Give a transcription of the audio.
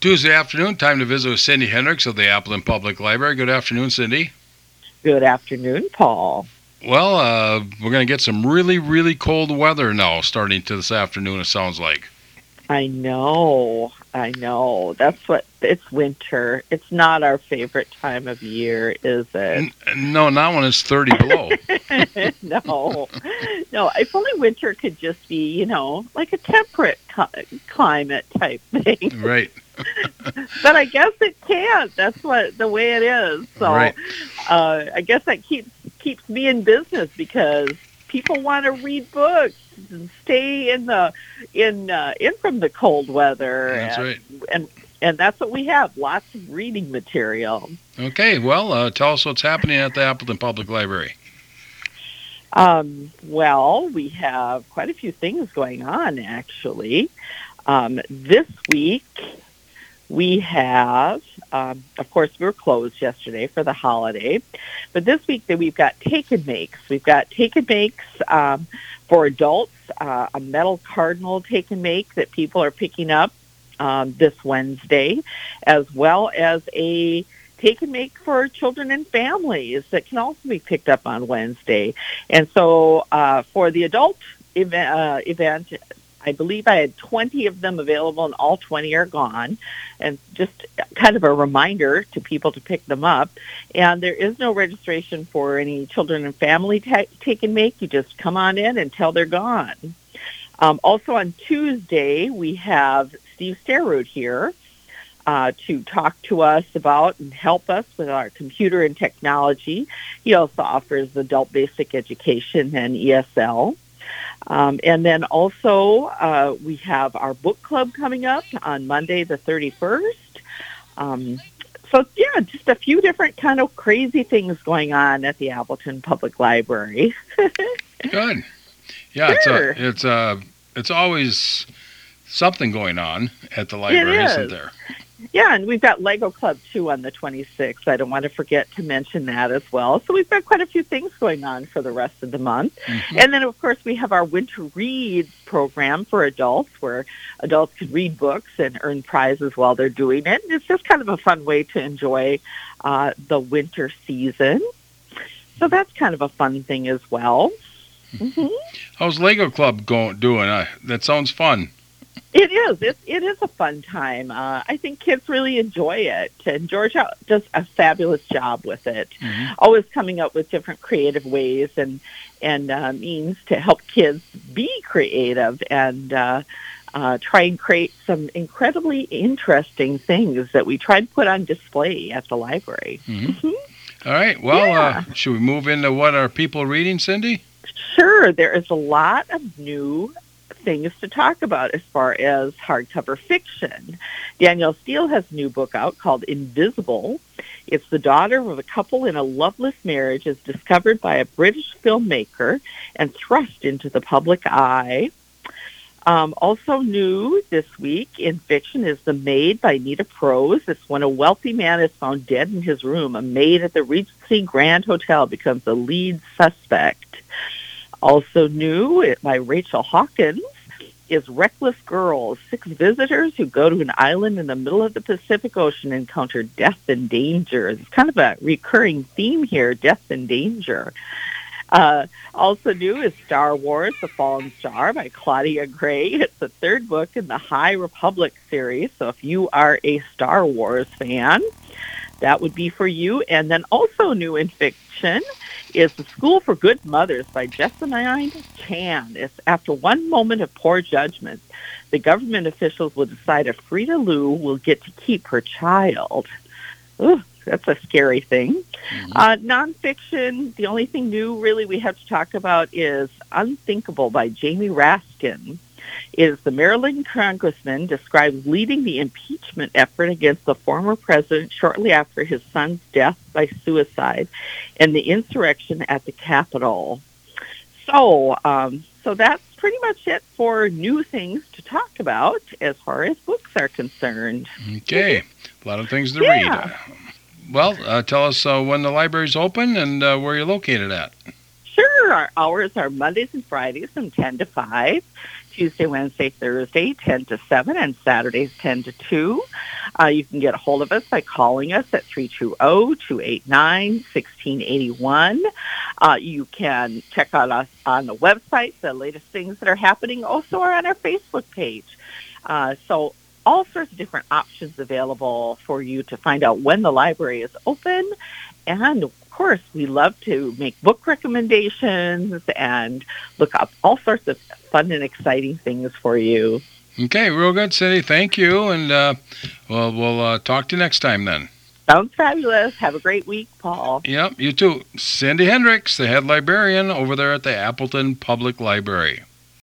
Tuesday afternoon, time to visit with Cindy Hendricks of the Appleton Public Library. Good afternoon, Cindy. Good afternoon, Paul. Well, we're going to get some really, really cold weather now starting to this afternoon, it sounds like. I know. It's winter. It's not our favorite time of year, is it? No, not when it's 30 below. No. If only winter could just be, like a temperate climate type thing. Right. But I guess it can't. That's the way it is. So right. I guess that keeps me in business because people want to read books and stay in from the cold weather. That's right. And that's what we have, lots of reading material. Okay, well, tell us what's happening at the Appleton Public Library. Well, we have quite a few things going on, actually. This week, we have, of course, we were closed yesterday for the holiday, but this week we've got Take and Makes. We've got Take and Makes for adults, a metal cardinal Take and Make that people are picking up this Wednesday, as well as a Take and Make for children and families that can also be picked up on Wednesday. And so for the adult event, I believe I had 20 of them available, and all 20 are gone. And just kind of a reminder to people to pick them up. And there is no registration for any children and family Take and Make. You just come on in until they're gone. Also on Tuesday, we have Steve Sterrud here to talk to us about and help us with our computer and technology. He also offers adult basic education and ESL. And then also we have our book club coming up on Monday the 31st. So, yeah, just a few different kind of crazy things going on at the Appleton Public Library. Good. Yeah, sure. It's always something going on at the library, isn't there? Yeah, and we've got Lego Club, too, on the 26th. I don't want to forget to mention that as well. So we've got quite a few things going on for the rest of the month. Mm-hmm. And then, of course, we have our Winter Reads program for adults, where adults can read books and earn prizes while they're doing it. And it's just kind of a fun way to enjoy the winter season. So that's kind of a fun thing as well. Mm-hmm. How's Lego Club doing? That sounds fun. It is. It is a fun time. I think kids really enjoy it, and George does a fabulous job with it. Mm-hmm. Always coming up with different creative ways and means to help kids be creative and try and create some incredibly interesting things that we try to put on display at the library. Mm-hmm. Mm-hmm. All right. Well, should we move into what are people reading, Cindy? Sure. There is a lot of new things to talk about as far as hardcover fiction. Danielle Steele has a new book out called Invisible. It's the daughter of a couple in a loveless marriage is discovered by a British filmmaker and thrust into the public eye. Also new this week in fiction is The Maid by Nita Prose. It's when a wealthy man is found dead in his room. A maid at the Regency Grand Hotel becomes the lead suspect. Also new by Rachel Hawkins is Reckless Girls. 6 visitors who go to an island in the middle of the Pacific Ocean encounter death and danger. It's kind of a recurring theme here, death and danger. Also new is Star Wars, The Fallen Star by Claudia Gray. It's the 3rd book in the High Republic series, so if you are a Star Wars fan, that would be for you. And then also new in fiction is The School for Good Mothers by Jessamine Chan. It's after one moment of poor judgment, the government officials will decide if Frida Lou will get to keep her child. Ooh, that's a scary thing. Mm-hmm. Nonfiction, the only thing new really we have to talk about is Unthinkable by Jamie Raskin. It is the Maryland congressman describes leading the impeachment effort against the former president shortly after his son's death by suicide and the insurrection at the Capitol. So that's pretty much it for new things to talk about as far as books are concerned. Okay, a lot of things to read. Well, tell us when the library's open and where you're located at. Sure. Our hours are Mondays and Fridays from 10 to 5. Tuesday, Wednesday, Thursday, 10 to 7, and Saturdays, 10 to 2. You can get a hold of us by calling us at 320-289-1681. You can check out us on the website. The latest things that are happening also are on our Facebook page. So all sorts of different options available for you to find out when the library is open. And, of course, we love to make book recommendations and look up all sorts of fun and exciting things for you. Okay, real good, Cindy. Thank you, and we'll talk to you next time then. Sounds fabulous. Have a great week, Paul. Yep, you too. Cindy Hendricks, the head librarian over there at the Appleton Public Library.